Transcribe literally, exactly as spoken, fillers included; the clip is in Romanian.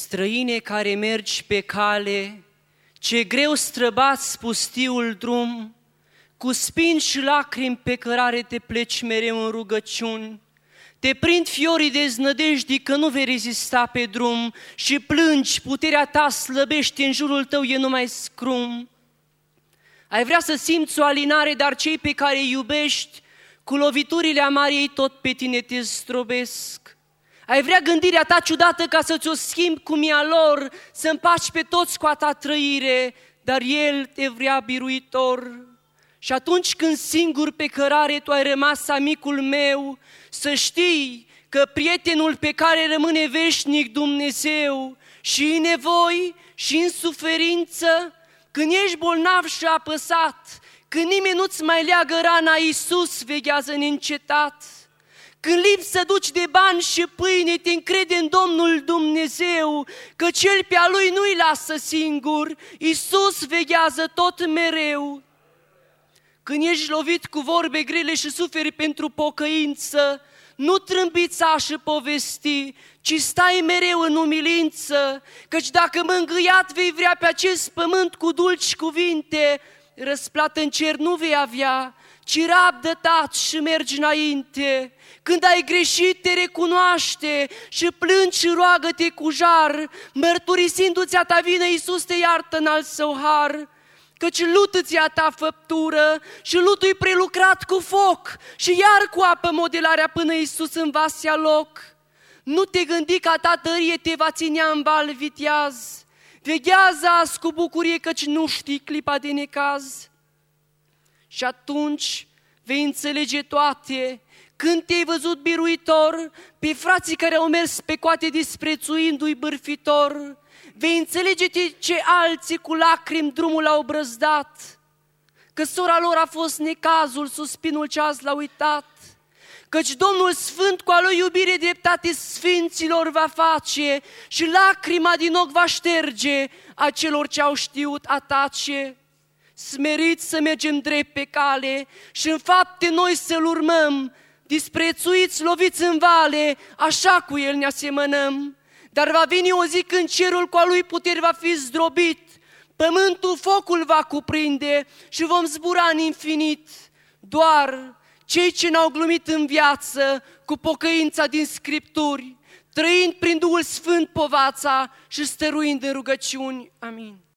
Străine care mergi pe cale, ce greu străbați pustiul drum, cu spini și lacrimi pe cărare te pleci mereu în rugăciuni. Te prind fiorii deznădejdii că nu vei rezista pe drum și plângi, puterea ta slăbește, în jurul tău e numai scrum. Ai vrea să simți o alinare, dar cei pe care îi iubești, cu loviturile amare ei tot pe tine te zdrobesc. Ai vrea gândirea ta ciudată ca să ți-o schimbi cu mia lor, să împaci pe toți cu a ta trăire, dar El te vrea biruitor. Și atunci când singur pe cărare tu ai rămas, amicul meu, să știi că prietenul pe care rămâne veșnic Dumnezeu, și în nevoi și în suferință, când ești bolnav și apăsat, când nimeni nu-ți mai leagă rana, Iisus veghează neîncetat. Când lipsă duci de bani și pâine, te încrede în Domnul Dumnezeu, că Cel pe-a Lui nu-i lasă singur, Iisus veghează tot mereu. Când ești lovit cu vorbe grele și suferi pentru pocăință, nu trâmbița și povesti, ci stai mereu în umilință, căci dacă mângâiat vei vrea pe acest pământ cu dulci cuvinte, răsplată în cer nu vei avea, ci rabdă taci și mergi înainte. Când ai greșit, te recunoaște și plângi și roagă-te cu jar, mărturisindu-ți a ta vină, Iisus te iartă în al său har. Căci lută-ți a ta făptură și lutul-i prelucrat cu foc și iar cu apă modelarea până Iisus în vas ia loc. Nu te gândi că a ta tărie te va ținea în val viteaz. Veghează azi cu bucurie, căci nu știi clipa de necaz. Și atunci vei înțelege toate, când te-ai văzut biruitor, pe frații care au mers pe coate disprețuindu-i bârfitor. Vei înțelege ce alții cu lacrimi drumul au brăzdat, că sora lor a fost necazul, suspinul ce azi l-a uitat. Căci Domnul Sfânt cu a Lui iubire dreptate sfinților va face și lacrima din ochi va șterge a celor ce au știut a tace. Smeriți să mergem drept pe cale și în fapte noi să-L urmăm, disprețuiți, loviți în vale, așa cu El ne asemănăm. Dar va veni o zi când cerul cu a Lui puteri va fi zdrobit, pământul focul va cuprinde și vom zbura în infinit. Doar cei ce n-au glumit în viață cu pocăința din Scripturi, trăind prin Duhul Sfânt povața și stăruind în rugăciuni. Amin.